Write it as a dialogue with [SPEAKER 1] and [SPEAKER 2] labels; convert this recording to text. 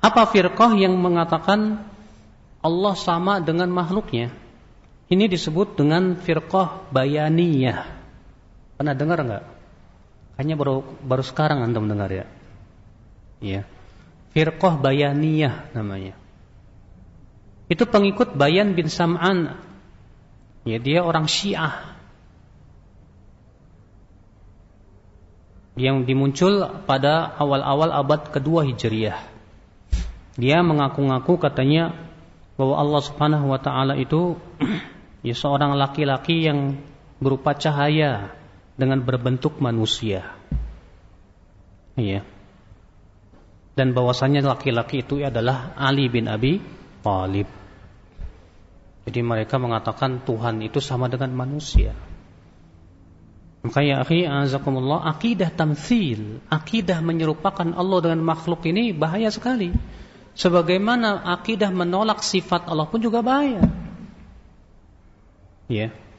[SPEAKER 1] Apa firqah yang mengatakan Allah sama dengan makhluknya? Ini disebut dengan firqah bayaniyah. Pernah dengar enggak? Kayaknya baru sekarang antum dengar ya. Iya. Firqah bayaniyah namanya. Itu pengikut Bayan bin Sam'an. Ya, dia orang Syiah. Yang dimuncul pada awal-awal abad kedua Hijriyah. Dia mengaku-ngaku katanya bahwa Allah Subhanahu wa taala itu ya seorang laki-laki yang berupa cahaya dengan berbentuk manusia. Iya. Dan bahwasanya laki-laki itu adalah Ali bin Abi Thalib. Jadi mereka mengatakan Tuhan itu sama dengan manusia. Maka ya akhi azakumullah, akidah tamtsil, akidah menyerupakan Allah dengan makhluk ini bahaya sekali. Sebagaimana akidah menolak sifat Allah pun juga bahaya. Ya.